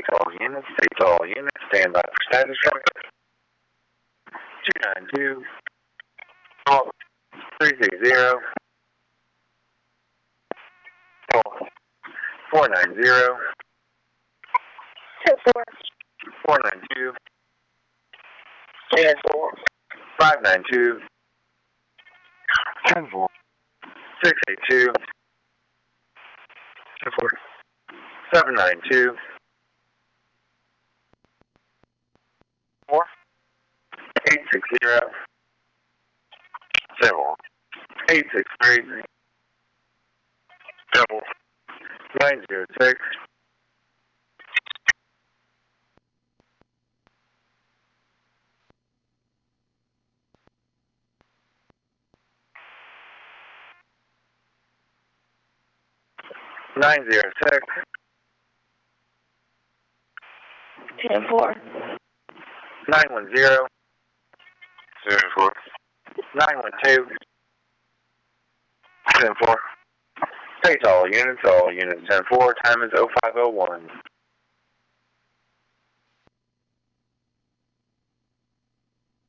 States all units, stand by for status check. 292 360 490 10-4. 492 10-4. 592 10-4. 682 10-4. 792 4. 860 10-4. 863 10-4. 906 906 10-4. 910 10-4. 912 10-4. States all units 10-4, time is 0501.